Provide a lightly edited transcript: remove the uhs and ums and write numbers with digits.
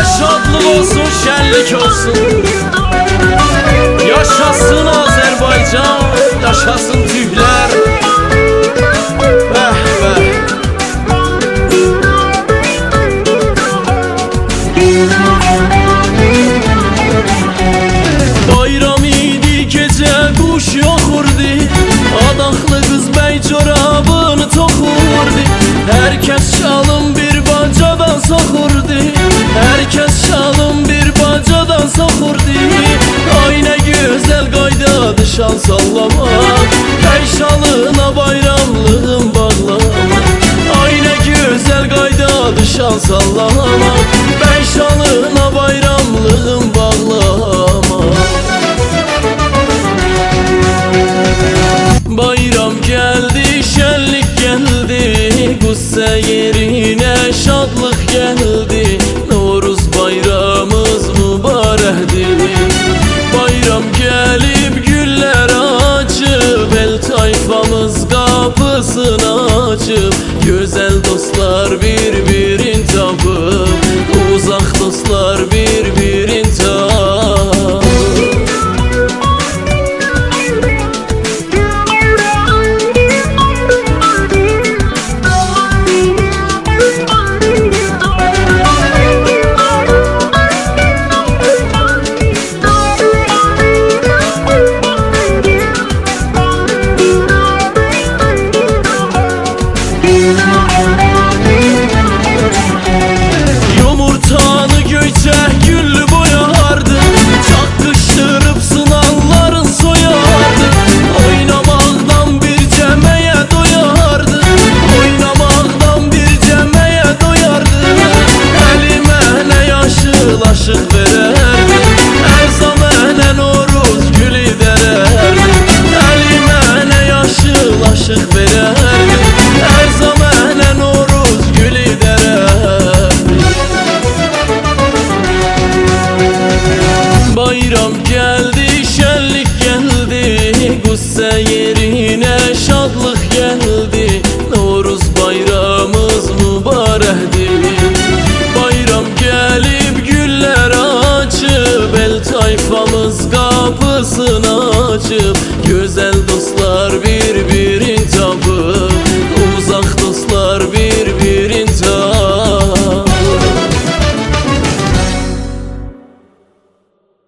şadlık olsun, şenlik olsun. Yaşasın Azerbaycan, yaşasın Türkler. Bəh bəh. Bayram idi, gecə quş yoxurdu, adaqlı qız bəy corabını toxurdu. Herkes şalım bir bacadan soxurdu, herkes şalım bir bacadan soxurdu. Ay nə gözəl qaydadır şal sallamaq, bəy şalına bayramlığın bağlamaq. Ay nə gözəl qaydadır şal sallamaq, bəy şalına bayramlığın bağlamaq. Bayram geldi, şenlik geldi, qüssə yerinə şadlıq geldi. Noruz bayramımız mübarəkdir. Bayram gelib güller açıb, el tayfamız kapısını açıb. Gözəl dostlar bir